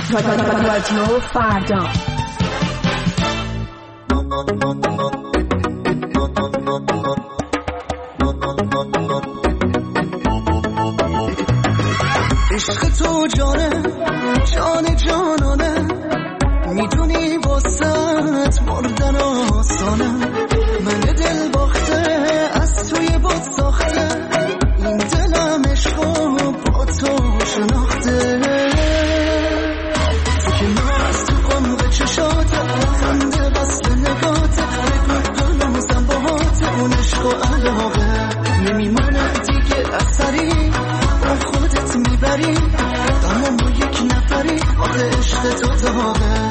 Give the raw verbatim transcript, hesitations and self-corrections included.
رادیو فردا. عشق تو جانه جان جانانه، میدونی واسط مردن آسانه، من دل باخته از توی باد ساخته، این دلم عشقو با تو شناخته، تو که ناز تو قمق چشاته، خنده وصل نگاته، بگو هنوزم باهاته، اون عشق و علاقه نمیمونه دیگه اثری، با خودت میبری، اما ما یک نفری، آخه عشق تو داغه.